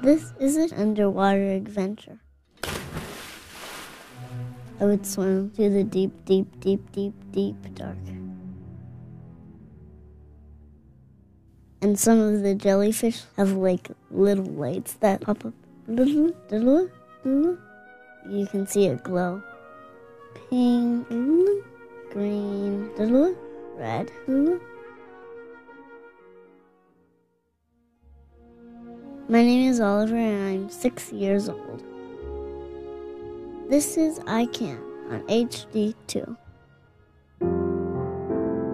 This is an underwater adventure. I would swim through the deep, deep, deep, deep, deep dark. And some of the jellyfish have like little lights that pop up. You can see it glow. Pink, green, red. My name is Oliver and I'm 6 years old. This is I Can on HD2.